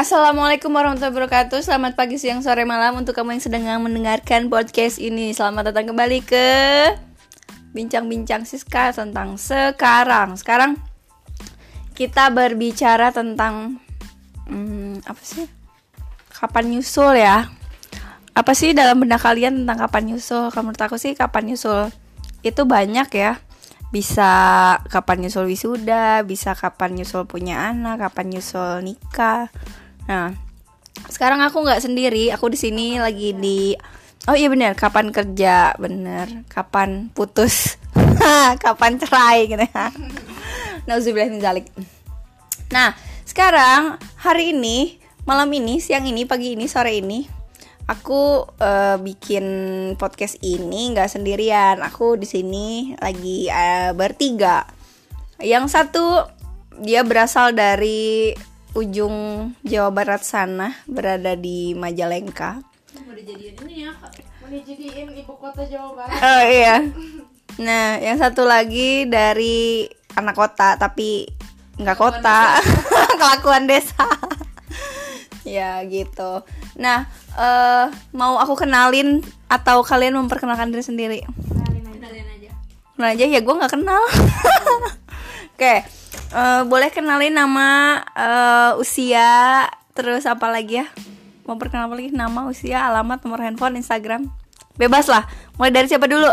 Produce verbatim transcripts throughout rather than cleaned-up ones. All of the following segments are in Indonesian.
Assalamualaikum warahmatullahi wabarakatuh. Selamat pagi, siang, sore, malam untuk kamu yang sedang mendengarkan podcast ini. Selamat datang kembali ke Bincang-bincang Siska tentang sekarang. Sekarang kita berbicara tentang hmm, apa sih? Kapan nyusul ya? Apa sih dalam benak kalian tentang kapan nyusul? Kalau menurut aku sih kapan nyusul itu banyak ya. Bisa kapan nyusul wisuda, bisa kapan nyusul punya anak, kapan nyusul nikah. Nah, sekarang aku nggak sendiri, aku di sini lagi di, oh iya benar, kapan kerja, bener, kapan putus, kapan cerai gitu ya. Nauzubillah min dzalik. Nah, sekarang hari ini, malam ini, siang ini, pagi ini, sore ini, aku uh, bikin podcast ini nggak sendirian. Aku di sini lagi uh, bertiga. Yang satu dia berasal dari ujung Jawa Barat sana, berada di Majalengka. Mau dijadiin ini ya, mau dijadiin ibu kota Jawa Barat. Oh iya. Nah, yang satu lagi dari anak kota tapi nggak kota, kelakuan desa. Ya gitu. Nah, uh, mau aku kenalin atau kalian memperkenalkan diri sendiri? Kenalin aja. Kenalin aja ya, gue nggak kenal. Oke, okay. uh, boleh kenalin nama, uh, usia, terus apa lagi ya? Mau perkenalan apa lagi? Nama, usia, alamat, nomor handphone, Instagram. Bebas lah. Mulai dari siapa dulu?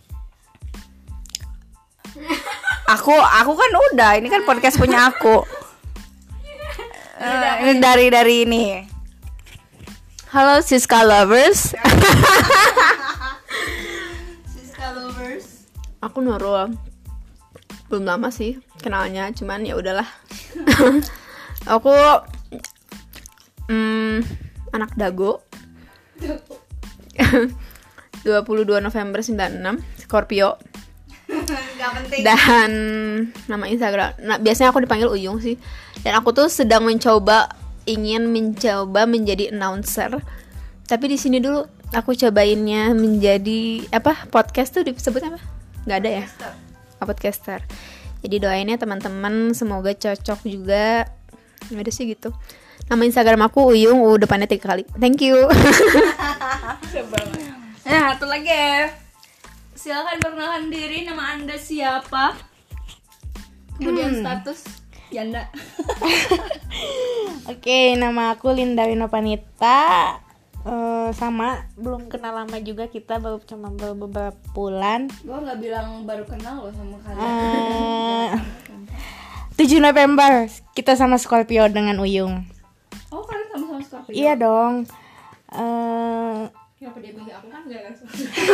Aku, aku kan udah. Ini kan podcast punya aku. Uh, ini dari dari ini. Halo Siska lovers. Siska lovers. Aku Nurul. Belum lama sih kenalnya, cuman ya udahlah. Aku hmm, anak Dago. dua puluh dua November sembilan puluh enam, Scorpio. Gak penting. Dan nama Instagram, nah, biasanya aku dipanggil Uyung sih. Dan aku tuh sedang mencoba ingin mencoba menjadi announcer. Tapi di sini dulu aku cobainnya menjadi apa? Podcast tuh disebutnya apa? Gak ada ya? Oh, podcaster. Jadi doainnya teman-teman semoga cocok juga. Ada sih gitu. Nama Instagram aku Uyung, U depannya tiga kali. Thank you. Nah, satu lagi ya. Silakan perkenalkan diri, nama Anda siapa? Kemudian hmm. status janda. Oke, nama aku Linda Winopanita. Uh, sama, belum kenal lama juga kita, baru cuma beberapa bulan. Gue nggak bilang baru kenal loh sama kalian. Uh, tujuh November kita sama Scorpio dengan Uyung. Oh, kalian sama-sama Scorpio? Iya dong. Uh, Kenapa dia bilang aku kan nggak langsung?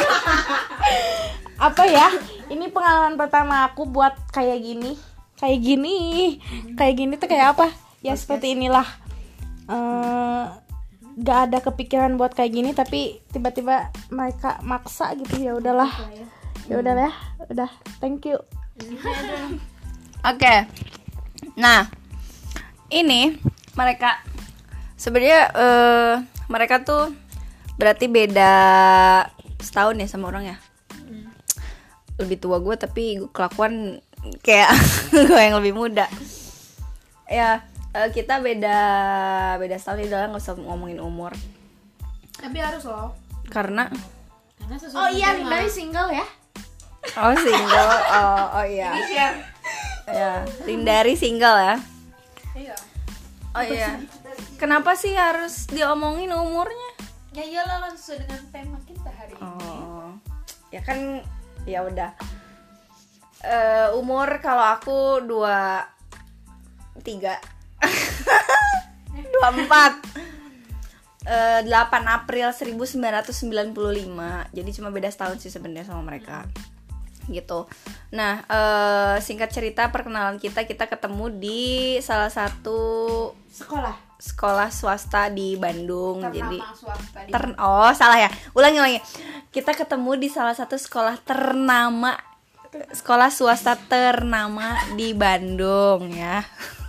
Apa ya? Ini pengalaman pertama aku buat kayak gini, kayak gini, hmm. kayak gini tuh kayak apa? Ya podcast. Seperti inilah. Uh, gak ada kepikiran buat kayak gini, tapi tiba-tiba mereka maksa gitu. Ya udahlah, ya udahlah, udah. Thank you. Oke. Okay. Nah, ini mereka sebenarnya uh, mereka tuh berarti beda setahun ya sama orang ya. Hmm. Lebih tua gue tapi gue kelakuan kayak gue yang lebih muda. Ya. Uh, kita beda beda setahun, udah nggak usah ngomongin umur. Tapi harus loh. Karena. Karena oh iya, Lindari single ya? Oh single, oh oh iya. Ya, Lindari single ya. Iya. Oh iya. Kenapa sih harus diomongin umurnya? Ya iyalah, kan sesuai dengan tema kita hari ini. Oh, ya kan, ya udah. Uh, umur kalau aku dua tiga. dua puluh empat uh, delapan April seribu sembilan ratus sembilan puluh lima. Jadi cuma beda setahun sih sebenarnya sama mereka. Gitu. Nah, uh, singkat cerita perkenalan kita kita ketemu di salah satu sekolah sekolah swasta di Bandung. Ternama Jadi swasta di ter- Oh, salah ya. Ulangi ulangi. Kita ketemu di salah satu sekolah ternama sekolah swasta ternama di Bandung ya.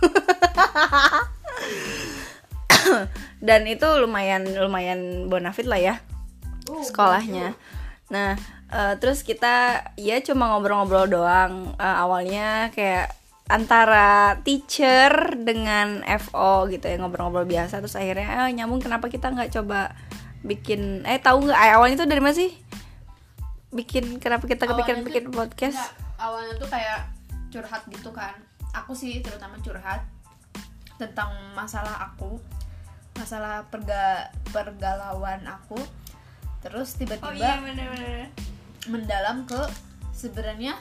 Dan itu lumayan lumayan bonafit lah ya sekolahnya. Nah, uh, terus kita ya cuma ngobrol-ngobrol doang. Uh, awalnya kayak antara teacher dengan F O gitu ya, ngobrol-ngobrol biasa. Terus akhirnya eh, nyambung, kenapa kita nggak coba bikin, eh tahu nggak awalnya tuh dari mana sih bikin, kenapa kita kepikiran Awalnya bikin tuh- podcast? enggak, awalnya tuh kayak curhat gitu kan. Aku sih terutama curhat tentang masalah aku, masalah perga pergalauan aku. Terus tiba-tiba Oh iya bener-bener. mendalam ke sebenarnya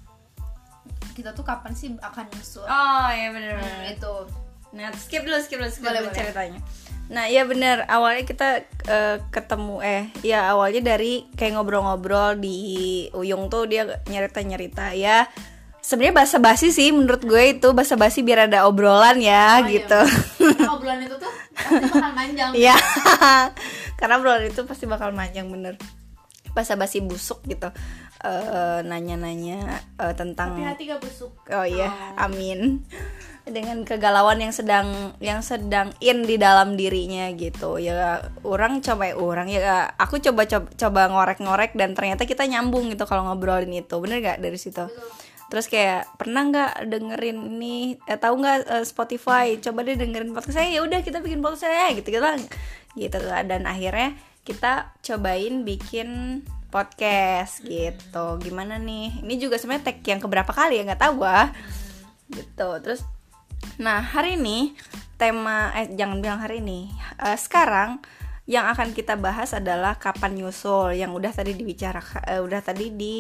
kita tuh kapan sih akan nyusul. Oh iya Hmm, bener-bener. itu Nah skip dulu, skip dulu, skip Boleh, dulu boleh. ceritanya. Nah iya bener, awalnya kita eh, ketemu eh ya awalnya dari kayak ngobrol-ngobrol di Uyung tuh, dia nyerita-nyerita ya. Sebenarnya basa-basi sih menurut gue, itu basa-basi biar ada obrolan ya Oh, iya, gitu. karena obrolan itu tuh pasti bakal panjang. Iya. Karena obrolan itu pasti bakal panjang bener. Basa-basi busuk gitu. Eh, nanya-nanya eh, tentang Tapi hati gak busuk. Oh iya, amin. Dengan kegalauan yang sedang yang sedang in di dalam dirinya gitu. Ya orang coba orang ya aku coba coba, coba ngorek-ngorek dan ternyata kita nyambung gitu kalau ngobrolin itu. Bener gak dari situ? Terus kayak pernah nggak dengerin ini, eh, tahu nggak eh, Spotify? Coba deh dengerin podcast saya. Ya udah kita bikin podcast saya gitu gitu gitu. Dan akhirnya kita cobain bikin podcast gitu. Gimana nih? Ini juga sebenarnya tag yang keberapa kali ya, nggak tahu gua. Gitu. Terus nah, hari ini tema eh jangan bilang hari ini. Eh, sekarang yang akan kita bahas adalah kapan nyusul, yang udah tadi dibicarakan eh, udah tadi di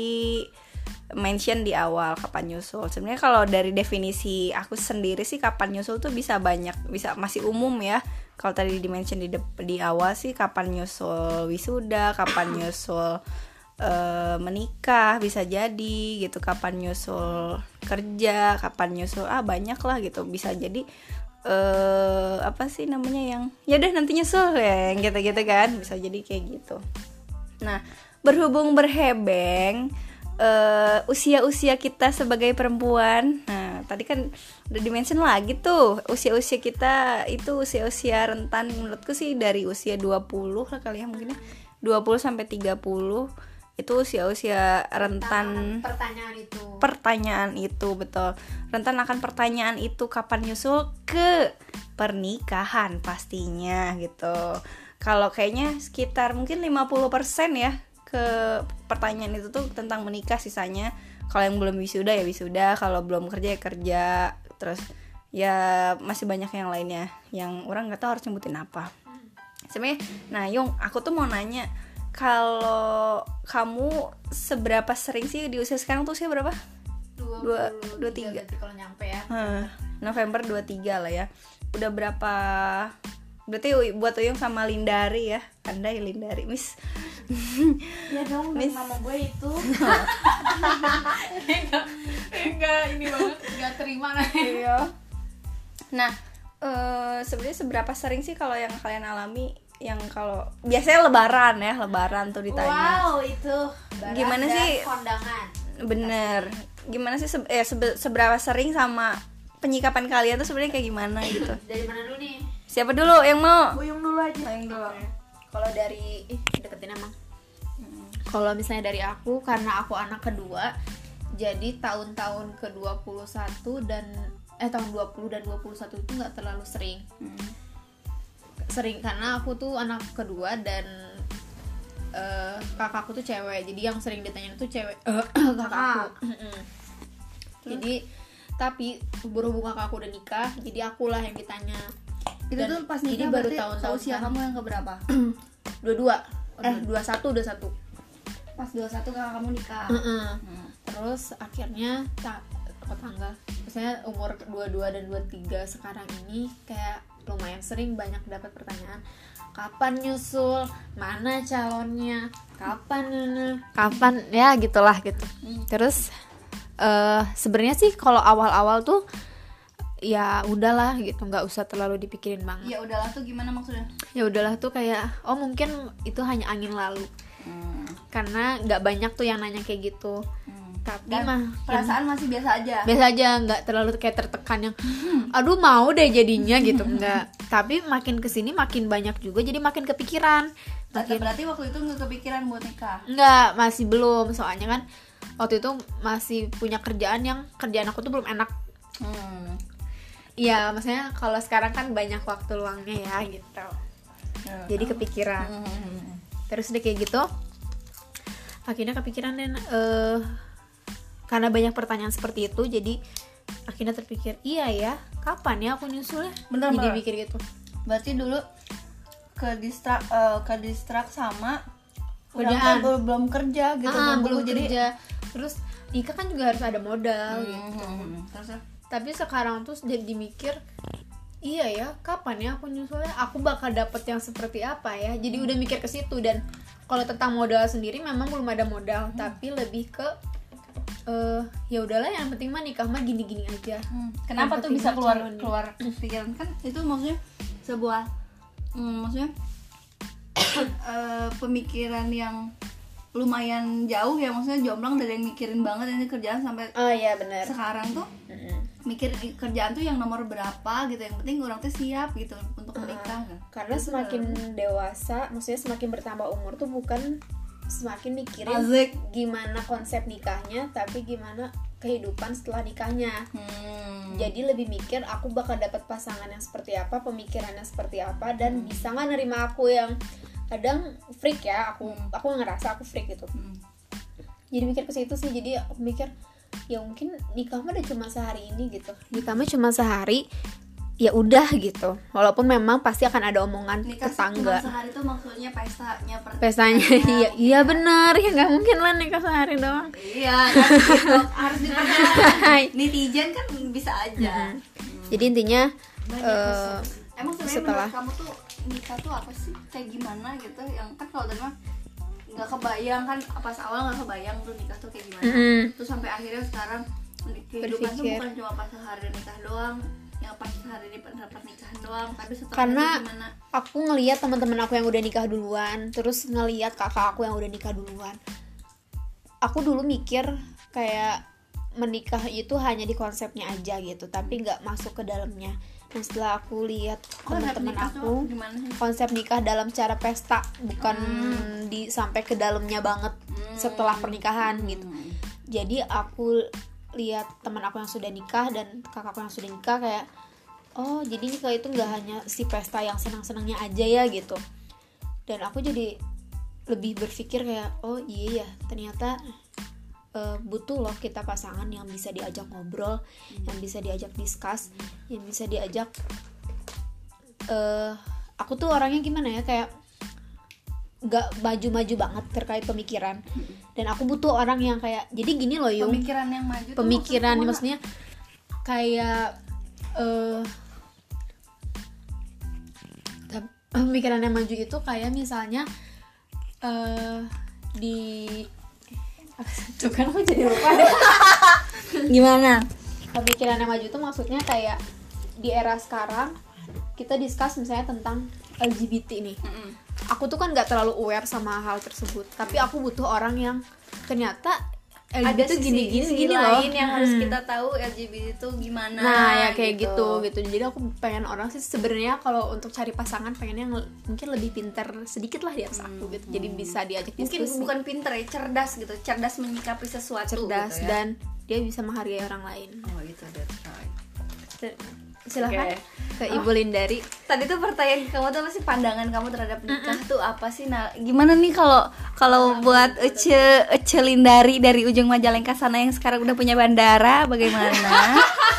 mention di awal, kapan nyusul. Sebenarnya kalau dari definisi aku sendiri sih kapan nyusul tuh bisa banyak, bisa masih umum ya. Kalau tadi di mention di de- di awal sih kapan nyusul wisuda, kapan nyusul uh, menikah bisa jadi gitu, kapan nyusul kerja, kapan nyusul ah banyak lah gitu, bisa jadi uh, apa sih namanya yang ya udah nanti nyusul ya yang gitu-gitu kan, bisa jadi kayak gitu. Nah, berhubung berhebeng uh, usia-usia kita sebagai perempuan. Nah, tadi kan udah di-mention lagi tuh, usia-usia kita itu usia-usia rentan menurutku sih dari usia dua puluh lah kali ya mungkin ya. dua puluh sampai tiga puluh itu usia-usia rentan pertanyaan itu. pertanyaan itu, betul. Rentan akan pertanyaan itu kapan nyusul ke pernikahan pastinya gitu. Kalau kayaknya sekitar mungkin lima puluh persen ya ke pertanyaan itu tuh tentang menikah, sisanya kalau yang belum wisuda ya wisuda, kalau belum kerja ya kerja, terus ya masih banyak yang lainnya yang orang nggak tahu harus nyebutin apa sebenarnya. Nah Yung, aku tuh mau nanya, kalau kamu seberapa sering sih di usia sekarang tuh usia berapa? Dua- dua tiga. berarti kalau nyampe ya. Hmm, November dua puluh tiga lah ya. Udah berapa? Berarti buat Uyung sama Lindari ya. Andai Lindari, Miss. Ya dong, Miss. nama gue itu. Enggak ini banget, enggak terima lah. Iya. Nah, eh, sebenarnya seberapa sering sih kalau yang kalian alami, yang kalau biasanya lebaran ya, lebaran tuh ditanya. Wow, itu. Gimana sih? Kondangan. Bener. Gimana sih se- eh, sebe- seberapa sering sama penyikapan kalian tuh sebenarnya kayak gimana gitu? Dari mana dulu nih? Siapa dulu yang mau? Uyung dulu aja. Yang dulu. Kalau dari ih deketin emang. Kalau misalnya dari aku, karena aku anak kedua, jadi tahun-tahun ke dua puluh satu dan eh tahun dua puluh dan dua puluh satu itu nggak terlalu sering. Hmm. Sering karena aku tuh anak kedua dan eh, kakakku tuh cewek. Jadi yang sering ditanyain tuh cewek kakakku. Mm-mm. Jadi tapi berhubung kakakku udah nikah, jadi akulah yang ditanya. Itu Dan tuh pas jadi nikah baru berarti tahun-tahun usia kan. kamu yang keberapa? Dua-dua. Oh, Eh, dua- dua satu, dua satu. Pas dua puluh satu kakak kamu nikah. Heeh. Hmm. Terus akhirnya ta- tetangga, misalnya umur dua puluh dua dan dua puluh tiga sekarang ini kayak lumayan sering banyak dapat pertanyaan, kapan nyusul, mana calonnya, kapan nana, kapan ya gitulah gitu. Terus eh sebenarnya sih kalau awal-awal tuh ya udahlah gitu, nggak usah terlalu dipikirin banget. Ya udahlah tuh gimana maksudnya? Ya udahlah tuh kayak oh mungkin itu hanya angin lalu, Hmm. karena nggak banyak tuh yang nanya kayak gitu. Hmm. Tapi Dan mah perasaan masih biasa aja. biasa aja, nggak terlalu kayak tertekan yang aduh mau deh jadinya gitu, enggak. Tapi makin kesini makin banyak juga, jadi makin kepikiran. Makin Berarti waktu itu nggak kepikiran buat nikah. enggak, masih belum, soalnya kan waktu itu masih punya kerjaan yang kerjaan aku tuh belum enak. Hmm. Iya, maksudnya kalau sekarang kan banyak waktu luangnya ya gitu. Ya. Jadi kepikiran. Hmm. Terus udah kayak gitu, akhirnya kepikiran dan eh karena banyak pertanyaan seperti itu, jadi akhirnya terpikir, iya ya, kapan ya aku nyusulnya? Bener, Jadi bener. mikir gitu. Berarti dulu ke distrak eh, ke distrak sama Kerjaan. udah kan belum, belum kerja gitu Ah, belum buku, jadi kerja. Terus nikah kan juga harus ada modal Hmm, gitu. hmm, hmm. Terus ya? Tapi sekarang tuh jadi mikir, iya ya, kapan ya aku nyusulnya? Aku bakal dapet yang seperti apa ya? Jadi udah mikir ke situ. Dan kalau tentang modal sendiri memang belum ada modal, tapi lebih ke eh ya udahlah, yang penting mah nikah mah gini-gini aja. Hmm, kenapa Yang tuh penting bisa mah keluar cuman- keluar pikiran kan itu maksudnya sebuah hmm, maksudnya eh, pemikiran yang lumayan jauh ya, maksudnya jomblang dari yang mikirin banget ini kerjaan sampai Oh iya benar. sekarang tuh mikir kerjaan tuh yang nomor berapa gitu, yang penting orang tuh siap gitu untuk menikah kan. Karena semakin dewasa, maksudnya semakin bertambah umur tuh bukan semakin mikirin Asik. gimana konsep nikahnya, tapi gimana kehidupan setelah nikahnya. Hmm. Jadi lebih mikir aku bakal dapat pasangan yang seperti apa, pemikirannya seperti apa, dan bisa nggak nerima aku yang kadang freak ya, aku aku ngerasa aku freak gitu. Hmm. Jadi mikir ke situ sih. Jadi aku mikir ya mungkin nikah mah udah cuma sehari ini gitu. Nikah mah cuma sehari, ya udah gitu. Walaupun memang pasti akan ada omongan Nikah tetangga. cuma sehari tuh maksudnya pestanya per- Pestanya iya iya benar ya, nggak mungkin lah nikah sehari doang. Iya kan gitu. Harus dipercaya. Netizen kan bisa aja. Jadi intinya Banyak eh, kesan. Emang sebenarnya setelah- menurut kamu tuh nikah tuh apa sih, kayak gimana gitu? Yang kan kalau tadi mah nggak kebayang kan, pas awal nggak kebayang tuh nikah tuh kayak gimana. Mm-mm. Terus sampai akhirnya sekarang kehidupan tuh Berpikir. bukan cuma pas sehari nikah doang, yang pas sehari ini dapat nikahan doang, tapi setelah Karena itu gimana? aku ngelihat teman-teman aku yang udah nikah duluan, terus ngelihat kakak aku yang udah nikah duluan. Aku dulu mikir kayak menikah itu hanya di konsepnya aja gitu, tapi nggak masuk ke dalamnya. Dan setelah aku lihat Konsep teman-teman nikah aku, tuh gimana sih? konsep nikah dalam cara pesta, bukan Hmm. di sampai ke dalamnya banget setelah pernikahan gitu. Jadi aku lihat teman aku yang sudah nikah dan kakakku yang sudah nikah kayak, oh jadi nikah itu nggak hanya si pesta yang senang-senangnya aja ya gitu. Dan aku jadi lebih berpikir kayak, oh iya ya, ternyata uh, butuh loh kita pasangan yang bisa diajak ngobrol, yang bisa diajak discuss, yang bisa diajak uh, aku tuh orangnya gimana ya, kayak nggak maju-maju banget terkait pemikiran. Dan aku butuh orang yang kayak, jadi gini loh Yung, Pemikiran yang maju tuh pemikiran maksudnya maksudnya kayak eh tab- pemikiran yang maju itu kayak misalnya eh di tuh kan aku jadi lupa deh. gimana? Pemikiran yang maju itu maksudnya kayak di era sekarang kita discuss misalnya tentang L G B T nih. Mm-mm. Aku tuh kan nggak terlalu aware sama hal tersebut, tapi aku butuh orang yang ternyata L G B T Ada tuh sisi, gini gini sisi gini lain loh yang harus Hmm. kita tahu L G B T itu gimana. Nah ya kayak gitu. gitu Jadi aku pengen orang sih sebenarnya kalau untuk cari pasangan pengennya yang le- mungkin lebih pintar sedikit lah di atas aku gitu. Jadi bisa diajak Mungkin diskusi, bukan pinter ya, cerdas gitu, cerdas menyikapi sesuatu cerdas gitu ya. dan dia bisa menghargai orang lain. Oh gitu, that's right. Silahkan Oke. ke Ibu Lindari. Tadi tuh pertanyaan kamu tuh apa sih, pandangan kamu terhadap nikah tuh apa sih? Nah, gimana nih kalau kalau buat Ece Ece Lindari dari ujung Majalengka sana yang sekarang udah punya bandara, bagaimana?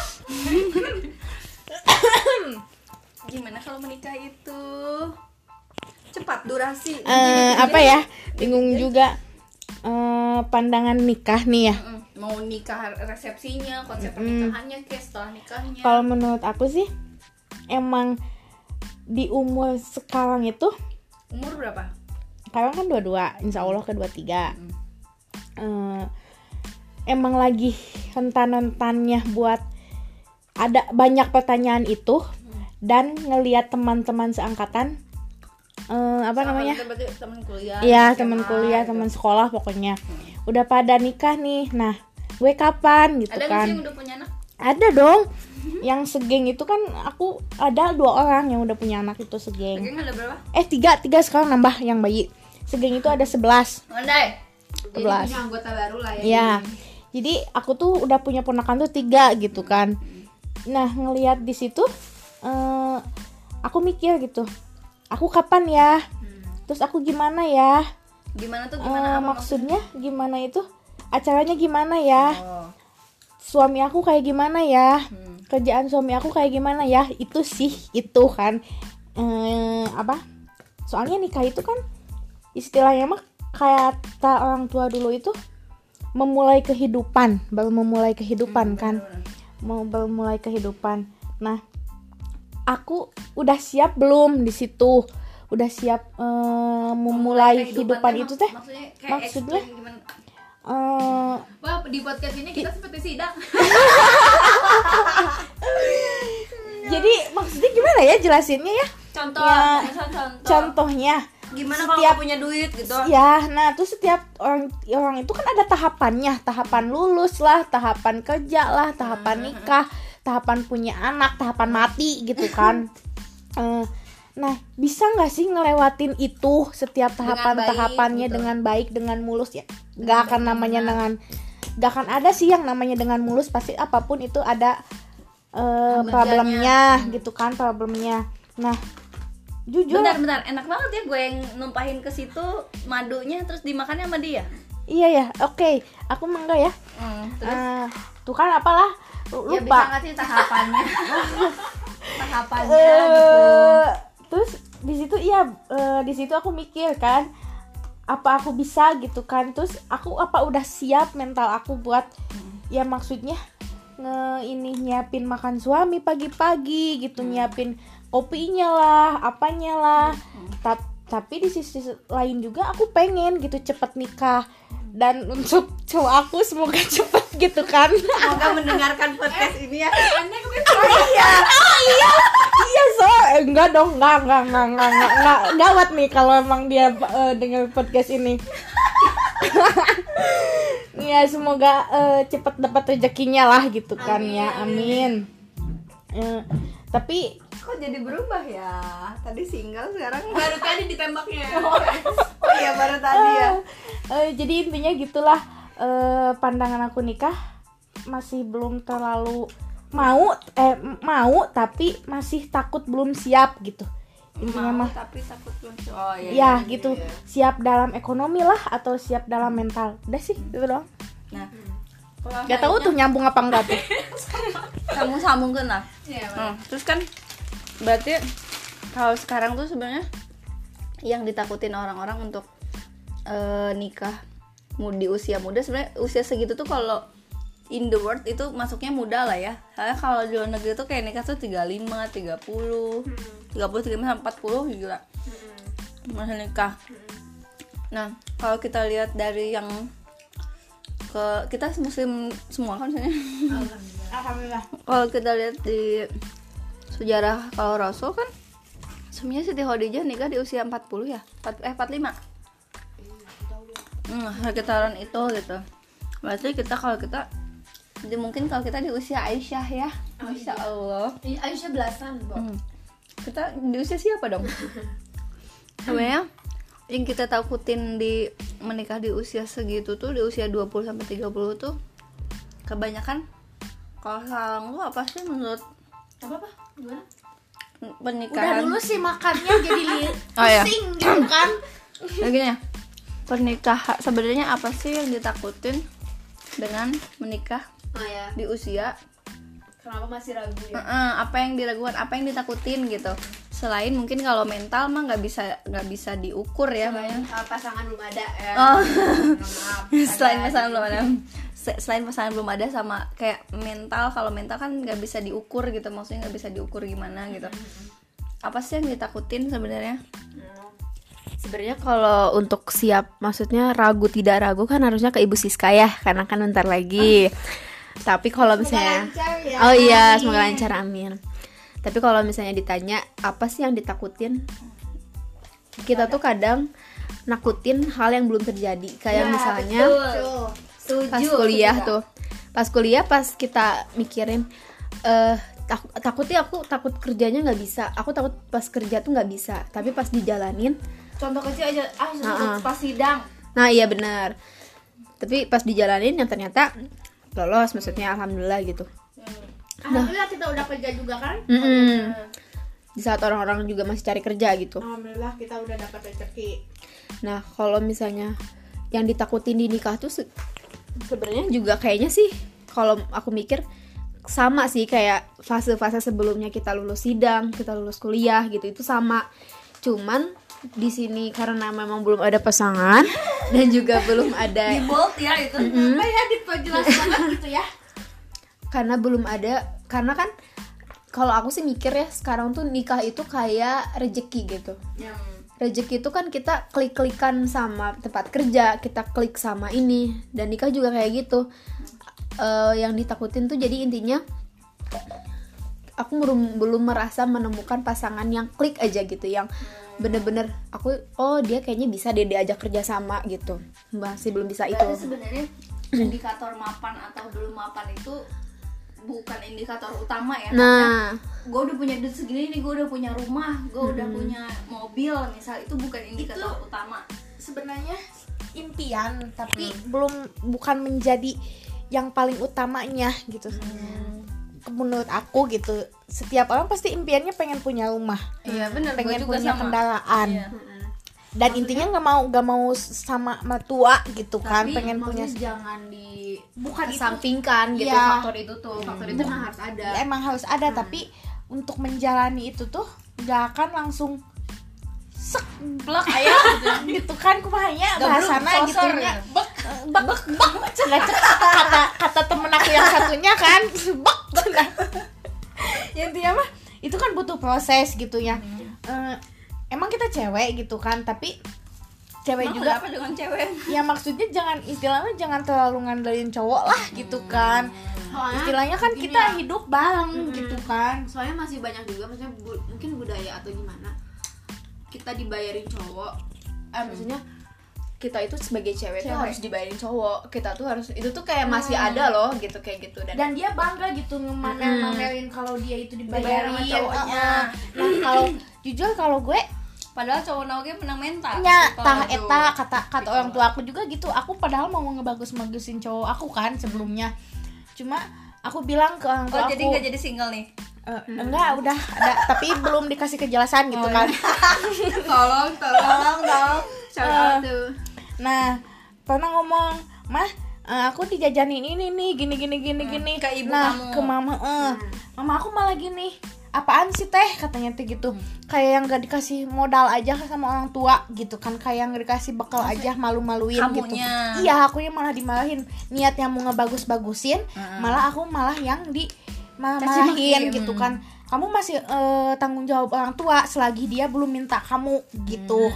Gimana kalau menikah itu cepat durasi? Eh, apa ya, bingung juga. Eh, pandangan nikah nih ya. Mm, mau nikah resepsinya, konsep pernikahannya, kayak setelah nikahnya. Kalau menurut aku sih emang di umur sekarang itu, Umur berapa? sekarang kan dua puluh dua, insya Allah ke dua puluh tiga. Eh, emang lagi rentan-rentannya buat ada banyak pertanyaan itu. Dan ngelihat teman-teman seangkatan, eh, apa namanya? Berarti teman kuliah. Iya, S M A, teman kuliah, gitu. teman sekolah pokoknya. Udah pada nikah nih. Nah, gue kapan gitu Ada nggak kan? sih yang udah punya anak? Ada dong. Yang segeng itu kan aku ada dua orang yang udah punya anak itu segeng. Segeng ada berapa? Eh tiga, tiga sekarang nambah yang bayi. Segeng itu ada sebelas. Mondai. Jadi Sebelas. punya anggota baru lah ya. Ya. Jadi aku tuh udah punya ponakan tuh tiga gitu kan. Nah ngelihat di situ uh, aku mikir gitu, aku kapan ya, terus aku gimana ya, Gimana tuh uh, gimana? Apa maksudnya gimana itu, acaranya gimana ya, Oh. suami aku kayak gimana ya, Hmm. kerjaan suami aku kayak gimana ya, itu sih itu kan uh, apa? Soalnya nikah itu kan istilahnya mah kayak kata orang tua dulu itu memulai kehidupan, baru memulai kehidupan kan, mau baru mulai kehidupan. Nah, aku udah siap belum di situ? Udah siap uh, memulai kehidupan itu teh? Maksudnya kayak Maksudnya? explain gimana? Uh, Wah, di podcast ini kita seperti sidang. jadi maksudnya gimana ya jelasinnya ya? Contoh, Ya, contoh. Contohnya, Gimana kalau setiap nggak punya duit gitu? ya, nah terus setiap orang orang itu kan ada tahapannya, tahapan lulus lah, tahapan kerja lah, tahapan nikah, tahapan punya anak, tahapan mati gitu kan. Eh, nah bisa nggak sih ngelewatin itu setiap tahapan baik, tahapannya gitu. dengan baik, dengan mulus ya? Nggak akan namanya dengan, nggak akan ada sih yang namanya dengan mulus, pasti apapun itu ada eh, problemnya gitu kan, problemnya. Nah jujur Bentar, bentar, enak banget ya gue yang numpahin ke situ madunya terus dimakannya sama dia. iya ya, oke, aku mangga ya. Hmm, terus Eh, tuh kan apalah lu- ya bisa lupa. nggak sih tahapannya? tahapannya Eh, gitu. Terus di situ iya, eh, di situ aku mikir kan, apa aku bisa gitu kan, terus aku apa udah siap mental aku buat ya maksudnya nge ini nyiapin makan suami pagi-pagi gitu, nyiapin kopinya lah, apanya lah. Ta- tapi di sisi lain juga aku pengen gitu cepet nikah, dan untuk cowok aku semoga cepet gitu kan. Semoga mendengarkan podcast ini ya. iya iya iya so eh, enggak dong, enggak enggak enggak enggak enggak enggak gawat nih kalau emang dia eh, dengar podcast ini. Ya semoga eh, cepet dapat rezekinya lah gitu kan. Amin, ya amin. Eh, tapi Kok jadi berubah ya? Tadi single sekarang Baru tadi ditembaknya. oh iya baru tadi ya. eh, eh, jadi intinya gitulah, eh, pandangan aku nikah masih belum terlalu mau eh mau tapi masih takut belum siap gitu. Intinya Mau mah tapi takut belum. Oh iya. ya iya, gitu, iya. siap dalam ekonomi lah atau siap dalam mental, udah sih gitu doang. Nah, kalau Gak tahu tuh nyambung apa enggak tuh. kamu sambungkan lah. Iya, Hmm, terus kan berarti kalau sekarang tuh sebenarnya yang ditakutin orang-orang untuk eh, nikah mu- di usia muda, sebenarnya usia segitu tuh kalau in the world itu masuknya muda lah ya. Soalnya kalau di luar negeri tuh kayak nikah tuh tiga puluh lima, tiga puluh, tiga puluh, tiga puluh lima, empat puluh gila. Masa nikah. Nah, kalau kita lihat dari yang ke kita muslim semua kan sebenarnya. Alhamdulillah. Kalau kita lihat di sejarah kalau Rasul kan sebenarnya Siti Khadijah nikah di usia empat puluh ya, empat, eh empat puluh lima. Hmm, sekitaran itu gitu. Berarti kita kalau kita jadi mungkin kalau kita di usia Aisyah ya, Masya Allah. Aisyah belasan, Bo. Hmm. Kita di usia siapa dong? Sebenarnya yang kita takutin di menikah di usia segitu tuh, di usia dua puluh sampai tiga puluh tuh kebanyakan kalau sekarang tuh apa sih menurut Apa-apa? Gimana? Udah pernikahan? dulu sih makannya jadi li- Oh, iya. pusing gitu kan. Nah, gini ya, pernikahan sebenarnya apa sih yang ditakutin dengan menikah Oh ya, di usia? kenapa masih ragu ya? Eh, apa yang diragukan, apa yang ditakutin gitu? Selain mungkin kalau mental mah nggak bisa nggak bisa diukur ya, banyak. Uh, pasangan belum ada ya. Oh. Maaf. selain ada pasangan gitu. belum ada, Se- selain pasangan belum ada sama kayak mental, kalau mental kan nggak bisa diukur gitu, maksudnya nggak bisa diukur gimana gitu. Apa sih yang ditakutin sebenarnya? Sebenarnya kalau untuk siap, maksudnya ragu tidak ragu kan harusnya ke Ibu Siska ya, karena kan bentar lagi. Tapi kalau misalnya, ya. oh iya, semoga lancar, amin. Tapi kalau misalnya ditanya apa sih yang ditakutin, kita tuh kadang nakutin hal yang belum terjadi, kayak misalnya pas kuliah tuh, pas kuliah pas kita mikirin, eh tak- takutnya aku takut kerjanya nggak bisa, aku takut pas kerja tuh nggak bisa, tapi pas dijalanin. Contoh kecil aja, ah Nah, pas sidang. Nah iya benar. Tapi pas dijalanin yang ternyata lolos, maksudnya alhamdulillah gitu. Alhamdulillah kita udah kerja juga kan. Mm-mm. Di saat orang-orang juga masih cari kerja gitu. Alhamdulillah kita udah dapat rezeki. Nah, kalau misalnya yang ditakutin di nikah tuh se- sebenarnya juga kayaknya sih kalau aku mikir sama sih kayak fase-fase sebelumnya kita lulus sidang, kita lulus kuliah gitu, itu sama. Cuman di sini karena memang belum ada pasangan dan juga belum ada Di bold ya itu. Apa ya diperjelas banget gitu ya. Karena belum ada, karena kan kalau aku sih mikir ya sekarang tuh nikah itu kayak rejeki gitu. Yang Rezeki itu kan kita klik-klikan sama tempat kerja, kita klik sama ini, dan nikah juga kayak gitu. Uh, yang ditakutin tuh jadi intinya aku belum belum merasa menemukan pasangan yang klik aja gitu, yang bener-bener aku oh dia kayaknya bisa deh diajak kerja sama gitu. Masih belum bisa itu. berarti sebenarnya indikator mapan atau belum mapan itu bukan indikator utama ya. Nah, Gue udah punya duit segini nih, gue udah punya rumah, gue udah punya mobil, misal itu bukan indikator Itu- utama. Sebenarnya impian tapi belum bukan menjadi yang paling utamanya gitu. Menurut aku gitu, setiap orang pasti impiannya pengen punya rumah, Iya benar, pengen punya kendaraan. Dan intinya nggak mau nggak mau sama mertua gitu kan, tapi pengen punya maksudnya jangan di Bukan itu. kesampingkan gitu Iya. faktor itu tuh. Faktor itu mah harus ada. Ya, emang harus ada, tapi untuk menjalani itu tuh nggak akan langsung sek blek aya gitu kan, kumahanya bahasana gitu nya bek bek bek bek cenah kata kata temen aku yang satunya kan bek cenah. Ya intinya mah itu kan butuh proses gitu ya. Eh, emang kita cewek gitu kan, tapi cewek Emang juga kenapa dengan cewek? ya maksudnya jangan istilahnya jangan terlalu ngandelin cowok lah gitu kan. Soalnya Istilahnya kan gini kita ya. hidup bareng gitu kan. Soalnya masih banyak juga maksudnya bu- mungkin budaya atau gimana kita dibayarin cowok. Eh maksudnya kita itu sebagai cewek, tuh Cewek. harus dibayarin cowok. Kita tuh harus itu tuh kayak masih ada loh gitu kayak gitu dan, Dan dia bangga gitu ngemamel-mamelin kalau dia itu dibayarin Dibayar sama cowoknya. Heeh. Nah, kalau jujur kalau gue Padahal cowok nauge menang mental. nya Gitu. tah eta kata kata orang tua aku juga gitu. Aku padahal mau ngebagus-bagusin cowok aku kan sebelumnya. Cuma aku bilang ke orang tua Oh aku jadi nggak jadi single nih? "Eh, enggak udah ada tapi belum dikasih kejelasan gitu kan. Tolong, tolong, tolong. shout Eh. out tuh. Nah, pernah ngomong, "Mah, eh, aku dijajanin ini nih, gini gini gini gini." ke ibu nah, kamu. ke mama, eh. Mama aku malah gini. Apaan sih teh katanya teh gitu. Kayak yang gak dikasih modal aja sama orang tua gitu kan, kayak yang gak dikasih bekal aja malu-maluin gitu. Kamunya. Iya, aku yang malah dimarahin. Niatnya mau ngebagus-bagusin, malah aku malah yang di malah Caci marahin maki, gitu hmm. kan. Kamu masih eh, tanggung jawab orang tua selagi dia belum minta kamu gitu.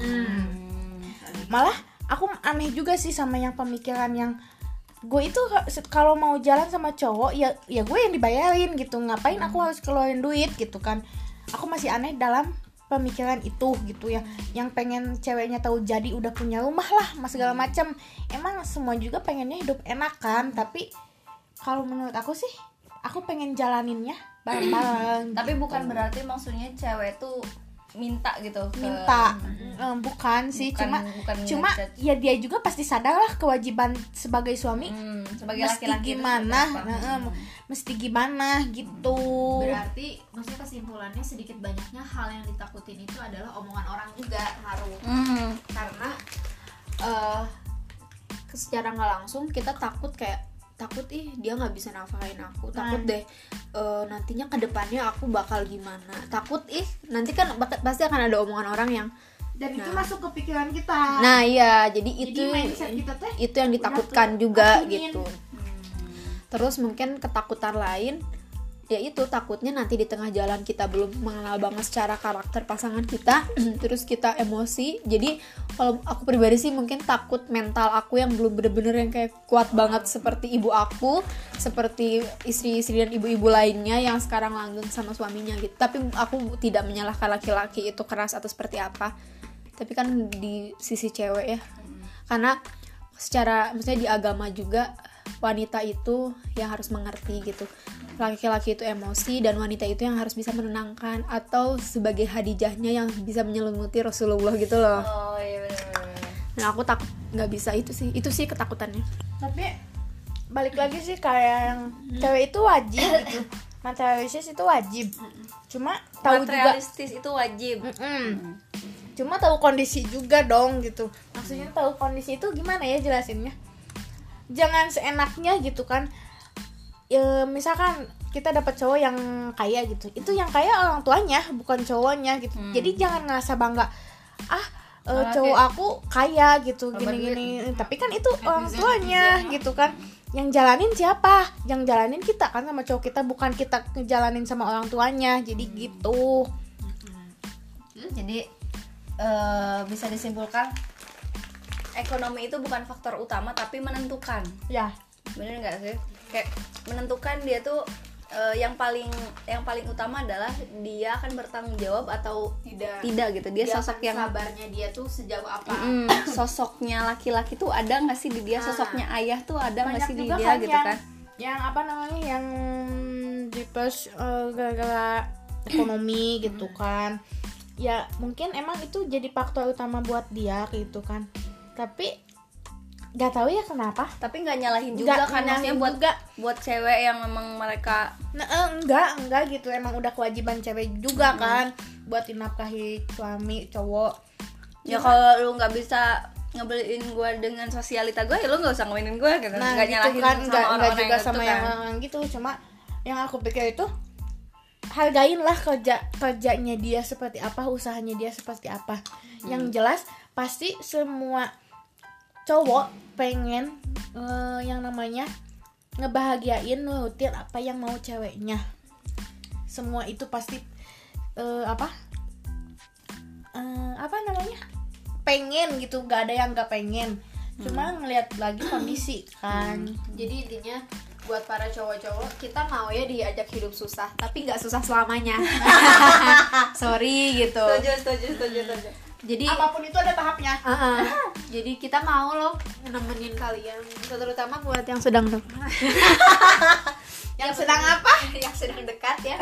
Malah aku aneh juga sih sama yang pemikiran yang gue itu kalau mau jalan sama cowok ya ya gue yang dibayarin gitu, ngapain aku harus keluarin duit gitu kan. Aku masih aneh dalam pemikiran itu gitu ya, yang pengen ceweknya tahu jadi udah punya rumah lah mas segala macam. Emang semua juga pengennya hidup enak kan, tapi kalau menurut aku sih aku pengen jalaninnya bareng-bareng. Tapi bukan berarti maksudnya cewek tuh minta gitu ke- Minta Eh, bukan sih, Bukan- cuma bukan cuma ngejudge. ya dia juga pasti sadar lah kewajiban sebagai suami. Hmm, sebagai mesti laki-laki itu gimana seperti apa. nah, em, mesti gimana gitu. Berarti maksudnya kesimpulannya sedikit banyaknya hal yang ditakutin itu adalah omongan orang juga ngaruh. Hmm. Karena eh secara nggak langsung kita takut kayak takut ih dia nggak bisa nafkahin aku, takut Nah. deh eh, nantinya kedepannya aku bakal gimana, takut ih nanti kan bak- pasti akan ada omongan orang yang Dan itu Nah. masuk ke pikiran kita. nah iya jadi Jadi itu mindset kita teh itu yang udah ditakutkan tuh juga acunin. gitu. Terus mungkin ketakutan lain ya itu takutnya nanti di tengah jalan kita belum mengenal banget secara karakter pasangan kita terus kita emosi. Jadi kalau aku pribadi sih mungkin takut mental aku yang belum bener-bener yang kayak kuat banget seperti ibu aku, seperti istri-istri dan ibu-ibu lainnya yang sekarang langgeng sama suaminya gitu. Tapi aku tidak menyalahkan laki-laki itu keras atau seperti apa, tapi kan di sisi cewek ya, karena secara maksudnya di agama juga wanita itu yang harus mengerti gitu, laki-laki itu emosi dan wanita itu yang harus bisa menenangkan atau sebagai hadijahnya yang bisa menyelimuti Rasulullah gitu loh. Oh iya benar-benar. Nah aku takut nggak bisa itu sih, itu sih ketakutannya. Tapi balik lagi sih kayak yang cewek itu wajib gitu materialistis itu wajib. Cuma tahu juga Materialistis itu wajib. Mm-mm. Cuma tahu kondisi juga dong gitu. Maksudnya tahu kondisi itu gimana ya jelasinnya? Jangan seenaknya gitu kan. Ya, misalkan kita dapat cowok yang kaya gitu. Itu yang kaya orang tuanya, bukan cowoknya gitu. Hmm. Jadi jangan ngerasa bangga. Ah, e, Malah cowok kayak aku kaya gitu, tambah gini-gini. Tapi kan itu orang tuanya gitu kan. Yang jalanin siapa? Yang jalanin kita kan sama cowok kita, bukan kita ngejalanin sama orang tuanya. Jadi gitu. Jadi eh, bisa disimpulkan ekonomi itu bukan faktor utama tapi menentukan. Ya. Bener nggak sih? Kayak menentukan dia tuh eh, yang paling yang paling utama adalah dia akan bertanggung jawab atau Tidak. tidak gitu. Dia, Dia sosok akan yang sabarnya dia tuh sejauh apa. Mm, sosoknya laki-laki tuh ada nggak sih di dia? Sosoknya ayah tuh ada nggak Banyak sih di juga dia kan gitu yang, kan? yang apa namanya yang depress uh, gara-gara ekonomi gitu kan. Ya mungkin emang itu jadi faktor utama buat dia gitu kan. Tapi nggak tahu ya kenapa. Tapi nggak nyalahin juga Nggak kan, maksudnya nyalahin buat juga. buat cewek yang memang mereka Nah, eh, enggak, enggak gitu. Emang udah kewajiban cewek juga kan buat dinafkahi suami cowok. ya kalau lu nggak bisa ngebeliin gue dengan sosialita gue, ya lu nggak usah ngawinin gue gitu. Nah, Nggak gitu nyalahin kan, sama enggak, enggak orang-orang juga yang sama itu yang kan. orang gitu. Cuma yang aku pikir itu hargainlah kerja kerjanya dia seperti apa, usahanya dia seperti apa. Yang jelas pasti semua cowok pengen eh, yang namanya ngebahagiain, nurutin apa yang mau ceweknya. Semua itu pasti eh, apa eh, apa namanya pengen gitu, gak ada yang gak pengen. Cuma ngelihat lagi kondisi kan. Jadi intinya buat para cowok-cowok, kita mau ya diajak hidup susah, tapi nggak susah selamanya. Sorry gitu. Setuju, setuju, setuju, setuju. Jadi Apapun itu ada tahapnya. uh-uh. Jadi kita mau loh nemenin kalian, terutama buat yang sedang dekat. Yang sedang apa? yang sedang dekat ya.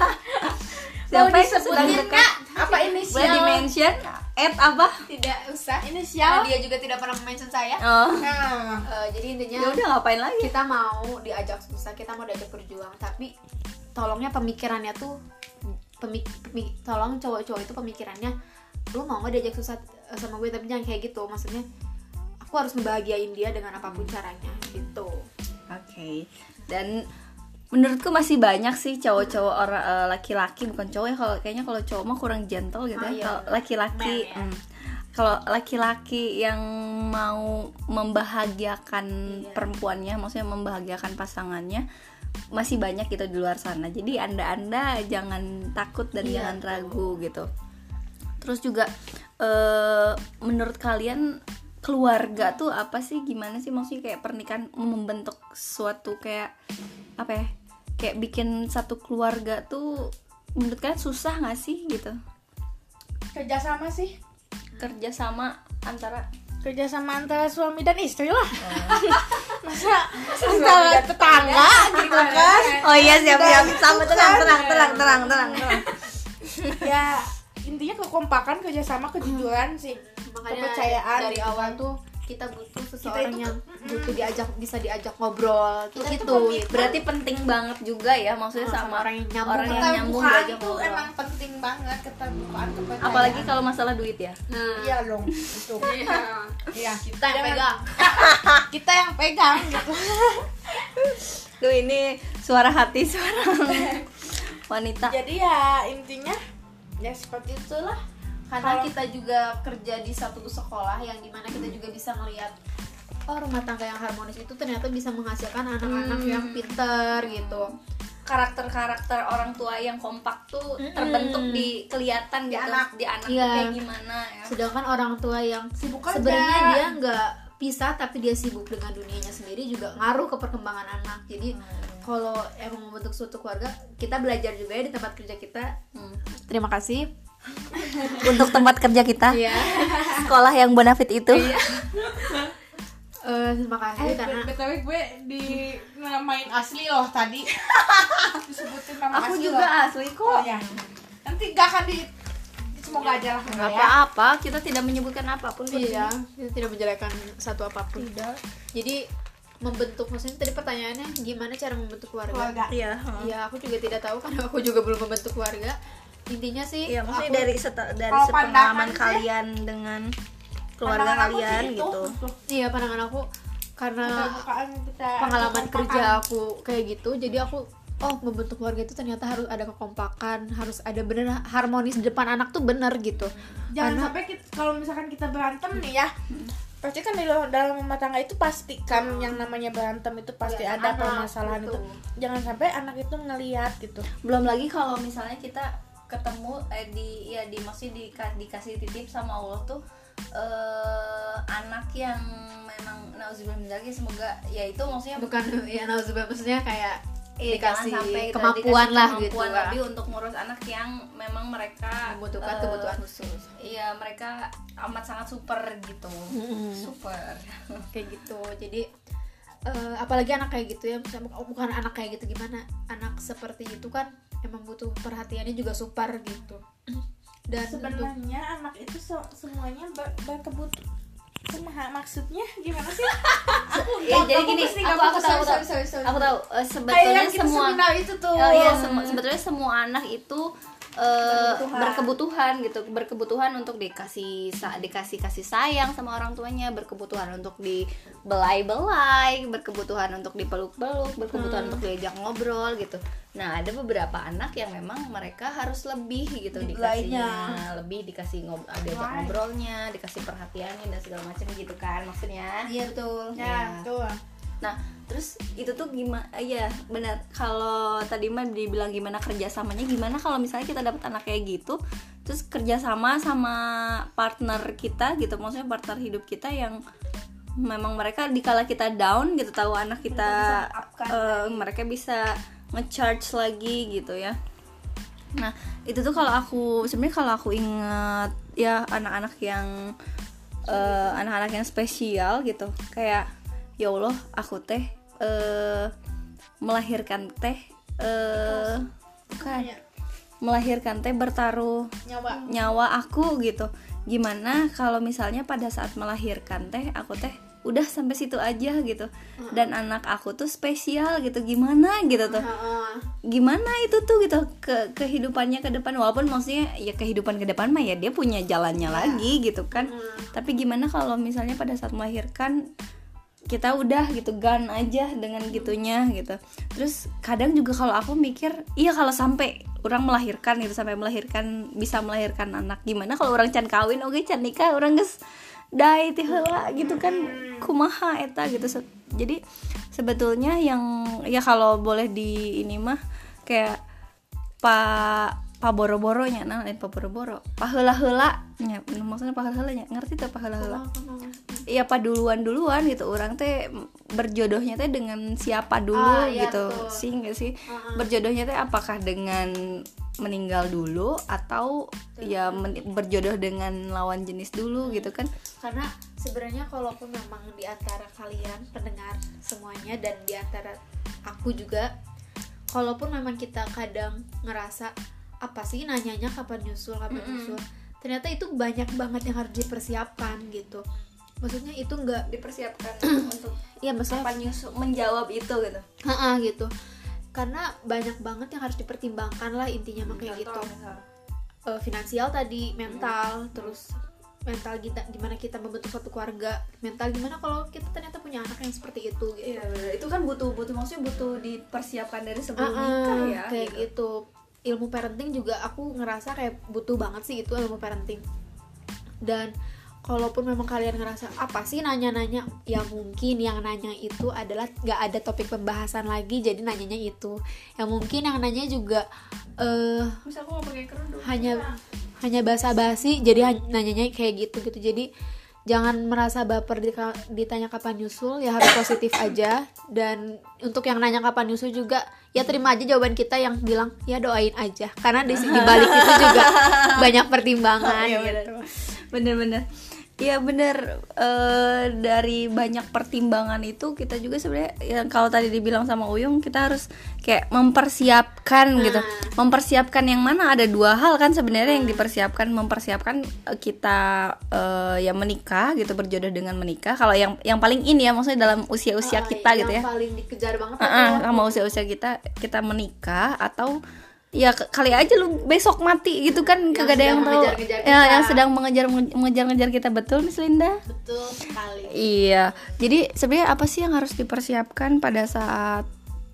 Mau Siapa yang sedang disebutin dekat? nggak? Apa Boleh inisial? di-mention? Add apa? Tidak usah. Inisial? Karena dia juga tidak pernah mention saya. Oh. Nah, Uh, jadi Ya intinya udah, ngapain lagi? kita mau diajak susah, kita mau diajak berjuang, tapi tolongnya pemikirannya tuh pemik, pemik- tolong cowok-cowok itu pemikirannya, lu mau nggak diajak susah eh, sama gue, tapi jangan kayak gitu. Maksudnya aku harus ngebahagiain dia dengan apapun caranya gitu. Oke. Dan menurutku masih banyak sih cowok-cowok orang eh, laki-laki, bukan cowok ya, kalau kayaknya kalau cowok mah kurang gentle gitu Oh, ya. iya. Kalau laki-laki Man, ya. hmm. Kalau laki-laki yang mau membahagiakan Iya. perempuannya, maksudnya membahagiakan pasangannya, masih banyak gitu di luar sana. Jadi anda-anda jangan takut dan Iya, jangan betul. ragu gitu. Terus juga eh, menurut kalian keluarga tuh apa sih, gimana sih, maksudnya kayak pernikahan membentuk suatu kayak apa ya, kayak bikin satu keluarga tuh menurut kalian susah nggak sih gitu, kerjasama sih. kerjasama antara Kerjasama antara suami dan istri lah. Masa antara tetangga gitu kan. oh iya siap siap sama tenang tenang tenang tenang tenang tenang Ya intinya kekompakan, kerjasama, kejujuran sih. Makanya Kepercayaan dari gitu awal kan. tuh kita butuh seseorang itu- yang butuh diajak, bisa diajak ngobrol. Kita Itu itu komitmen. berarti penting banget juga ya, maksudnya Oh, sama sama orang yang nyambung. orang yang nyambung Keterbukaan diajak itu ngobrol. emang penting banget, keterbukaan, kepercayaan. Apalagi kalau masalah duit ya. Nah, Iya dong itu. Iya, kita yang Jangan- pegang. kita yang pegang gitu. Tuh ini suara hati seorang wanita. Jadi ya intinya ya seperti itulah. Karena Kalau- kita juga kerja di satu sekolah yang dimana kita juga bisa melihat, oh rumah tangga yang harmonis itu ternyata bisa menghasilkan anak-anak Hmm. yang pinter gitu. Karakter-karakter orang tua yang kompak tuh Mm-mm. terbentuk di kelihatan Di gitu, anak. di anak tuh Iya. kayak gimana ya. Sedangkan orang tua yang Sibuk kerja. sebenarnya dia nggak pisah tapi dia sibuk dengan dunianya sendiri juga ngaruh ke perkembangan anak. Jadi kalau emang membentuk suatu keluarga, kita belajar juga ya di tempat kerja kita. Hmm. Terima kasih. Untuk tempat kerja kita, Iya. sekolah yang bonafit itu. Eh, terima kasih Eh, karena B T W gue di namain asli loh tadi. Disebutin nama Aku asli juga loh. asli Oh kok. ya. Nanti gak akan di semoga aja lah Nggak enggak ya. apa-apa, kita tidak menyebutkan apapun. kok di iya, sini. kita tidak menjelekan satu apapun. Tidak. Jadi membentuk, maksudnya tadi pertanyaannya gimana cara membentuk keluarga? Keluarga. Iya. Ya aku juga tidak tahu karena aku juga belum membentuk keluarga. Intinya sih Iya, maksudnya aku- dari seta- dari Kalau sepengalaman pandangan sih, kalian dengan keluarga Pandangan aku kalian sih itu, gitu. tuh. iya pandangan aku karena Buka-bukaan kita pengalaman kekompakan. kerja aku kayak gitu, jadi aku oh membentuk keluarga itu ternyata harus ada kekompakan, harus ada bener harmonis di depan anak tuh bener gitu. Jangan Karena- sampai kita, kalau misalkan kita berantem nih ya, pasti kan di dalam, dalam rumah tangga itu pasti kan yang namanya berantem itu pasti Ya, ada anak, permasalahan betul. itu. Jangan sampai anak itu ngelihat gitu. Belum lagi kalau misalnya kita ketemu eh di ya di masih di, dikasih titip sama Allah tuh eh anak yang memang nauzubillah min dzalik, semoga ya itu maksudnya bukan ya nauzubillah, maksudnya kayak Iya, dikasih jangan sampai kemampuan dikasih lah kemampuan gitu lah. lebih untuk ngurus anak yang memang mereka Membutuhkan eh, kebutuhan khusus. Iya, mereka amat sangat super gitu. Super. Kayak gitu. Jadi eh, apalagi anak kayak gitu ya, misalnya bukan- bukan anak kayak gitu, gimana anak seperti itu kan emang butuh perhatiannya juga super gitu. Dan untuk- Sebenarnya anak itu se- semuanya ber- berkebutuhan. Sema- maksudnya gimana sih? Ya, jadi aku gini, mesti aku, nggak aku fokus. tahu, Sorry, sorry, sorry, aku tahu eh, Kayak sebetulnya yang kita semua seminar itu tuh. Oh iya, semu- sebetulnya semua anak itu eh, Berkebutuhan. berkebutuhan gitu, berkebutuhan untuk dikasih sa- dikasih kasih sayang sama orang tuanya, berkebutuhan untuk dibelai-belai, berkebutuhan untuk dipeluk-peluk, berkebutuhan untuk diajak ngobrol gitu. Nah, ada beberapa anak yang memang mereka harus lebih gitu Dibelainya. dikasihnya, lebih dikasih ngob diajak Why? ngobrolnya, dikasih perhatiannya dan segala macam gitu kan maksudnya. iya betul. Ya, betul. Nah, terus itu tuh gimana? Ya, benar. Kalau tadi mah dibilang gimana kerjasamanya, gimana kalau misalnya kita dapat anak kayak gitu, terus kerjasama sama partner kita gitu, maksudnya partner hidup kita yang memang mereka dikala kita down gitu, tahu anak kita, Mereka bisa up-kan eh, mereka bisa nge-charge lagi gitu ya. Nah, itu tuh kalau aku sebenarnya kalau aku ingat ya anak-anak yang eh, anak-anak yang spesial gitu, kayak ya Allah, aku teh eh, melahirkan teh eh, bukan melahirkan teh bertaruh Nyawa. nyawa aku gitu. Gimana kalau misalnya pada saat melahirkan teh aku teh udah sampai situ aja gitu, dan anak aku tuh spesial gitu, gimana gitu tuh, gimana itu tuh gitu ke kehidupannya ke depan, walaupun maksudnya ya kehidupan ke depan mah ya dia punya jalannya lagi gitu kan. Tapi gimana kalau misalnya pada saat melahirkan kita udah gitu gun aja dengan gitunya gitu. Terus kadang juga kalau aku mikir, iya kalau sampai orang melahirkan gitu, sampai melahirkan bisa melahirkan anak, gimana kalau orang can kawin, oke can nikah, orang geus dai ti heula gitu kan, kumaha eta gitu. Se- Jadi sebetulnya yang ya kalau boleh di ini mah kayak pak pa boro-boronya, nah lain pa boro-boro, pa heula-heula nya, maksudnya pa heula-heula nya, ngerti teh pa heula-heula? Iya, pa duluan-duluan gitu, orang teh berjodohnya teh dengan siapa dulu Ah, iya, gitu, betul. sih nggak sih? Berjodohnya teh apakah dengan meninggal dulu atau ya men- berjodoh dengan lawan jenis dulu gitu kan? Karena sebenarnya kalaupun memang di antara kalian pendengar semuanya dan di antara aku juga, kalaupun memang kita kadang ngerasa apa sih nanyanya kapan nyusul kapan Mm-mm. nyusul, ternyata itu banyak banget yang harus dipersiapkan gitu. Maksudnya itu enggak Dipersiapkan untuk ya maksudnya kapan nyusul menjawab itu gitu. ha gitu. Karena banyak banget yang harus dipertimbangkan lah intinya mah kayak gitu. Eh, finansial tadi, mental, terus mental kita gimana kita membentuk suatu keluarga, mental gimana kalau kita ternyata punya anak yang seperti itu gitu. Iya benar. Itu kan butuh butuh maksudnya butuh dipersiapkan dari sebelum Ah, nikah ya. kayak gitu. gitu. Ilmu parenting juga aku ngerasa kayak butuh banget sih itu ilmu parenting. Dan kalaupun memang kalian ngerasa apa sih nanya-nanya, ya mungkin yang nanya itu adalah gak ada topik pembahasan lagi, jadi nanyanya itu. Ya mungkin yang nanya juga eh Misal aku nggak pakai kerudung. hanya hanya basa-basi, jadi han- nanyanya kayak gitu gitu. Jadi jangan merasa baper di- ditanya kapan nyusul, ya harus positif aja. Dan untuk yang nanya kapan nyusul juga ya terima aja jawaban kita yang bilang ya doain aja, karena di di balik itu juga banyak pertimbangan Iya, gitu. bener-bener. Iya bener, eh, dari banyak pertimbangan itu kita juga sebenarnya yang kalau tadi dibilang sama Uyung, kita harus kayak mempersiapkan gitu. Mempersiapkan yang mana, ada dua hal kan sebenarnya yang dipersiapkan. Mempersiapkan eh, kita eh, ya menikah gitu, berjodoh dengan menikah. Kalau yang yang paling ini ya, maksudnya dalam usia-usia kita gitu ya. Yang paling dikejar banget Uh-uh, sama usia-usia kita kita menikah, atau ya ke- kali aja lu besok mati gitu kan, kagak ada sedang yang tahu. mengejar-ngejar Ya, kita. yang sedang mengejar mengejar-ngejar kita, betul Miss Linda? betul sekali. Iya. Jadi sebenarnya apa sih yang harus dipersiapkan pada saat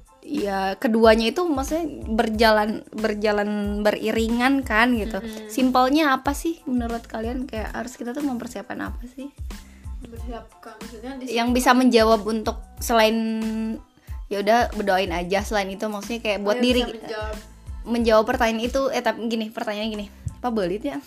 ya keduanya itu maksudnya berjalan berjalan beriringan kan gitu. Simpelnya apa sih menurut kalian, kayak harus kita tuh mempersiapkan apa sih Mempersiapkan maksudnya di yang bisa menjawab untuk selain ya udah berdoain aja, selain itu maksudnya kayak buat yang diri bisa menjawab. menjawab pertanyaan itu. Eh tapi gini, pertanyaan gini, apa belit ya?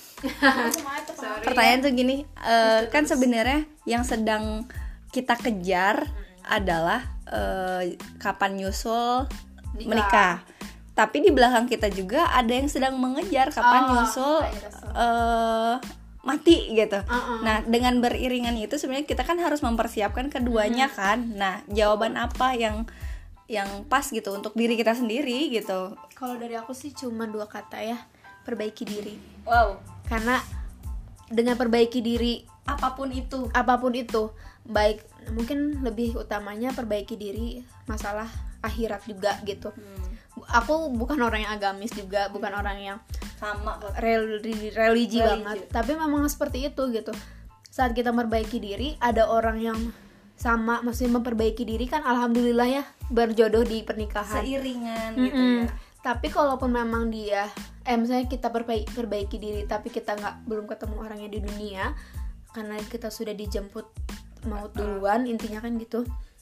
Pertanyaan tuh gini, eh, kan sebenarnya yang sedang kita kejar adalah eh, kapan nyusul menikah. Tapi di belakang kita juga ada yang sedang mengejar kapan Oh, nyusul I understand. eh, mati gitu. Uh-uh. Nah, dengan beriringan itu sebenarnya kita kan harus mempersiapkan keduanya kan. Nah, jawaban apa yang yang pas gitu untuk diri kita sendiri gitu. Kalau dari aku sih cuma dua kata ya, perbaiki diri. Wow, Karena dengan perbaiki diri apapun itu. apapun itu, baik mungkin lebih utamanya perbaiki diri masalah akhirat juga gitu. Aku bukan orang yang agamis juga, bukan orang yang Sama. religi, religi Religi. banget, tapi memang seperti itu gitu. Saat kita memperbaiki diri, ada orang yang sama, maksudnya memperbaiki diri kan, alhamdulillah ya, berjodoh di pernikahan. Seiringan gitu Mm-mm. ya. Tapi kalaupun memang dia, eh misalnya kita perbaiki, perbaiki diri, tapi kita nggak belum ketemu orangnya di dunia, karena kita sudah dijemput maut duluan, intinya kan gitu.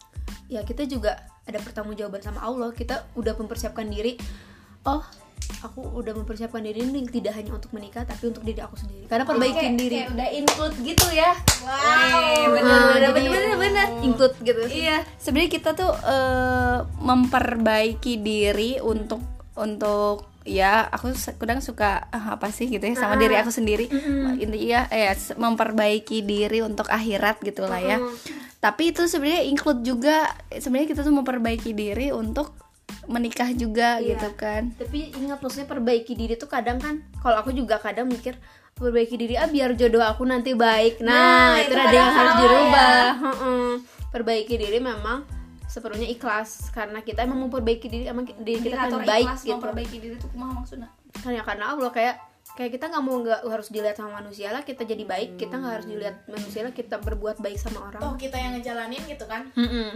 Ya kita juga ada pertanggungjawaban sama Allah. Kita udah mempersiapkan diri. Oh, aku udah mempersiapkan diri ini tidak hanya untuk menikah, tapi untuk diri aku sendiri. Karena perbaikin Kayak- diri. kayak udah include gitu ya. Wow, Nah, bener bener jadi bener bener. include gitu. Iya, sebenarnya kita tuh eh, memperbaiki diri untuk untuk ya aku se- kadang suka ah, apa sih gitu ya sama diri aku sendiri. Intinya eh s- memperbaiki diri untuk akhirat gitulah ya. Tapi itu sebenarnya include juga, sebenarnya kita tuh memperbaiki diri untuk menikah juga Iya. gitu kan. Tapi ingat, maksudnya perbaiki diri tuh kadang kan, kalau aku juga kadang mikir perbaiki diri ah biar jodoh aku nanti baik. Nah, Nah, itu itu ada kadang yang harus salah dirubah. Heeh. Perbaiki diri memang sepenuhnya ikhlas, karena kita emang memperbaiki diri, emang diri kita kan Indikator baik ikhlas gitu. memperbaiki diri tuh kumaha maksudnya? Kan ya karena Allah, kayak kayak kita nggak mau nggak harus dilihat sama manusia lah, kita jadi baik, kita nggak harus dilihat manusia lah, kita berbuat baik sama orang. Toh kita yang ngejalanin gitu kan. Heeh.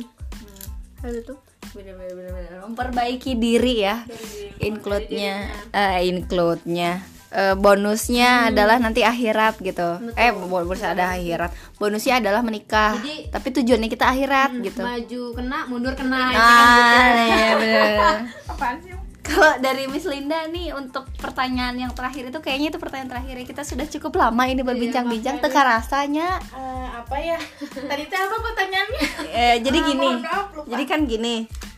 Kayak gitu. Bener-bener memperbaiki diri ya. Include-nya eh include-nya Eh, bonusnya adalah nanti akhirat gitu. Eh bonus ada akhirat. Bonusnya adalah menikah. Jadi- tapi tujuannya kita akhirat gitu. Maju kena, mundur kena. Nah, iya bener. Apaan sih? Kalau dari Miss Linda nih untuk pertanyaan yang terakhir itu, kayaknya itu pertanyaan terakhir ya. Kita sudah cukup lama ini berbincang-bincang, teka rasanya. Eh, apa ya? Tadi teh apa pertanyaannya? Eh, jadi Ah, gini, mohon maaf, lupa. jadi kan gini,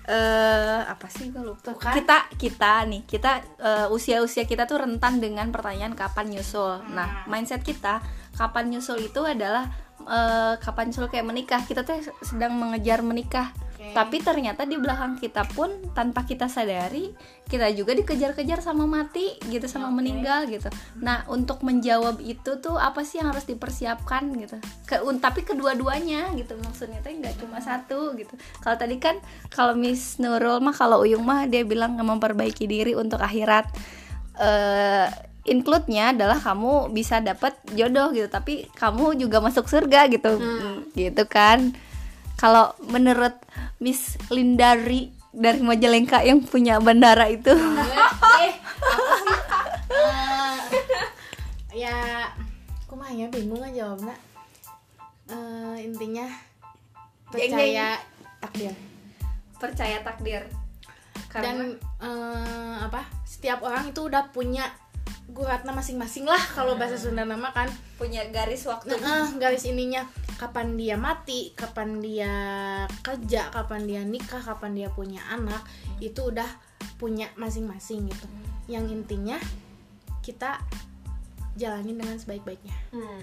eh apa sih gue lupa. Kita kita nih, kita eh, usia-usia kita tuh rentan dengan pertanyaan kapan nyusul. Nah, mindset kita kapan nyusul itu adalah eh, kapan nyusul kayak menikah. Kita tuh sedang mengejar menikah. Tapi ternyata di belakang kita pun tanpa kita sadari, kita juga dikejar-kejar sama mati gitu, sama meninggal gitu. Nah, untuk menjawab itu tuh apa sih yang harus dipersiapkan gitu. Ke, un- tapi kedua-duanya gitu, maksudnya tuh nggak cuma satu gitu. Kalau tadi kan kalau Miss Nurul mah, kalau Uyung mah dia bilang memperbaiki diri untuk akhirat. Eh include-nya adalah kamu bisa dapat jodoh gitu, tapi kamu juga masuk surga gitu. Gitu kan. Kalau menurut Miss Lindari dari Majalengka yang punya bandara itu, eh, apa sih? Eh, ya, kumaha ya, bingung aja jawabnya. Eh, intinya percaya takdir. percaya takdir. Dan eh, apa? Setiap orang itu udah punya guratna masing-masing lah, kalau bahasa Sunda nama kan. punya garis waktu. Nah, garis ininya kapan dia mati, kapan dia kerja, kapan dia nikah, kapan dia punya anak, itu udah punya masing-masing gitu. Yang intinya kita jalanin dengan sebaik-baiknya. Hmm.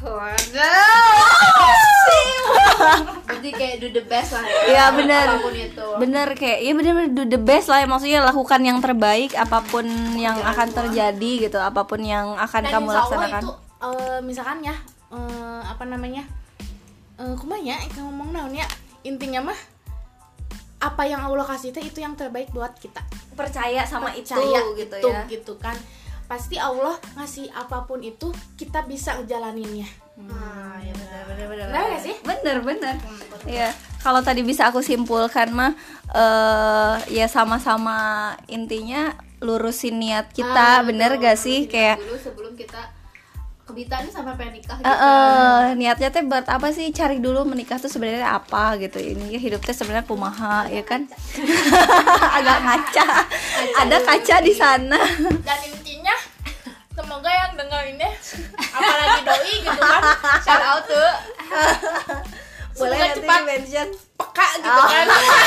Waduh. Berarti kayak do the best lah. Iya benar. Apapun itu. Bener kayak ya bener-bener do the best lah, maksudnya lakukan yang terbaik apapun yang akan terjadi gitu, apapun yang akan Dan kamu insya Allah laksanakan. itu eh, misalkan ya eh, apa namanya eh kumanya eh, ngomong naon ya, intinya mah apa yang Allah kasih teh itu yang terbaik buat kita. Percaya sama Percaya itu gitu itu, ya. gitu kan. Pasti Allah ngasih apapun itu kita bisa ngejalaninnya. Ah, ya benar benar benar. Benar gak sih? Bener bener. Iya. Kalau tadi bisa aku simpulkan mah eh ya sama-sama intinya lurusin niat kita, Ah, bener betul. gak sih? Lurusin Kayak dulu sebelum kita kebitaan sampai pengen nikah eh gitu. eh, niatnya teh buat apa sih? Cari dulu menikah tuh sebenarnya apa gitu. Ini ya hidup teh sebenarnya kumaha ya kan? Agak ngaca. Ada kaca di sana. Dan intinya semoga yang dengar ini apalagi doi gitu kan, shout out tuh Boleh semoga nanti cepat di mention. peka gitu kan.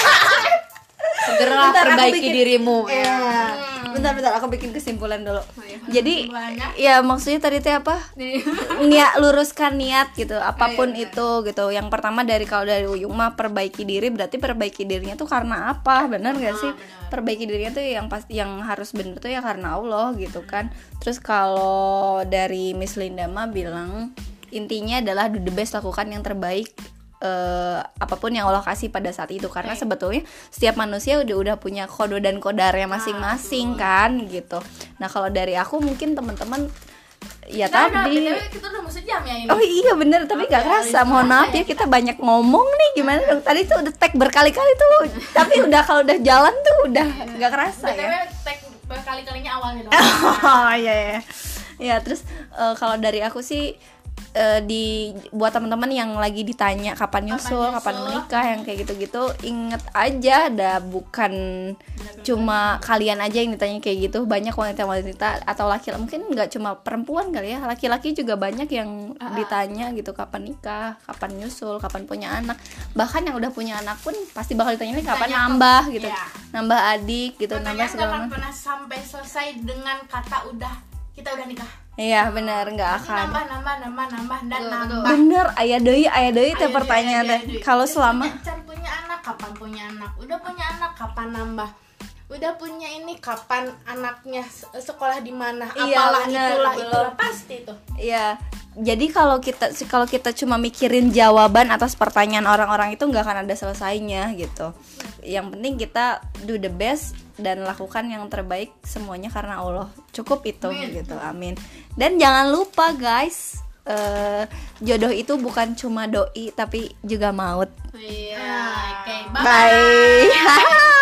Segeralah Bentar, aku perbaiki bikin- dirimu. Iya. Bentar-bentar aku bikin kesimpulan dulu. iya. Jadi Kesimpulannya? ya maksudnya tadi teh apa? Niat, luruskan niat gitu, apapun iya, itu gitu. Yang pertama dari kalau dari Uyung mah perbaiki diri, berarti perbaiki dirinya tuh karena apa? Benar gak sih? Perbaiki dirinya tuh yang pasti yang harus bener tuh ya karena Allah gitu kan. Terus kalau dari Miss Linda mah bilang intinya adalah do the best, lakukan yang terbaik. Uh, apapun yang Allah kasih pada saat itu, karena sebetulnya setiap manusia udah udah punya kode dan kodarnya masing-masing kan gitu. Nah kalau dari aku mungkin teman-teman ya Nah, nah, tadi B T W kita udah mau sejam ya ini. oh iya bener tapi nggak kerasa, mohon maaf ya kita banyak ngomong nih, gimana dong tadi tuh udah tag berkali-kali tuh tapi udah kalau udah jalan tuh udah nggak kerasa B T W ya. tag berkali-kalinya awalnya dong. Oh iya ya. Ya terus uh, kalau dari aku sih uh, di buat teman-teman yang lagi ditanya kapan nyusul, Kapan kapan nyusul. menikah yang kayak gitu-gitu, inget aja dah bukan cuma kalian aja yang ditanya kayak gitu, banyak wanita-wanita atau laki-laki, mungkin nggak cuma perempuan kali ya, laki-laki juga banyak yang ditanya gitu kapan nikah, kapan nyusul, kapan punya anak. Bahkan yang udah punya anak pun pasti bakal ditanya nih kapan Ditanya nambah kok- gitu, iya. nambah adik gitu, nambah Pertanyaan segala gak akan macam. pernah sampai selesai dengan kata udah kita udah nikah. Iya benar, nggak Pasti akan. nambah nambah nambah nambah dan Betul, nambah. Bener, ayah deui, ayah deui teh Ayo, pertanyaan ayo, teh. ayo, ayo. Kalau Udah selama punya, can punya anak, kapan punya anak? Udah punya anak, kapan nambah? Udah punya ini, kapan anaknya se- sekolah di mana? Iya, Apalah bener, itulah belum. itulah pasti tuh. ya, jadi kalau kita kalau kita cuma mikirin jawaban atas pertanyaan orang-orang itu nggak akan ada selesainya gitu. Yang penting kita do the best dan lakukan yang terbaik semuanya karena Allah. Cukup itu gitu. Amin. Dan jangan lupa guys, eh, jodoh itu bukan cuma doi tapi juga maut. Iya. Oke, bye. Bye.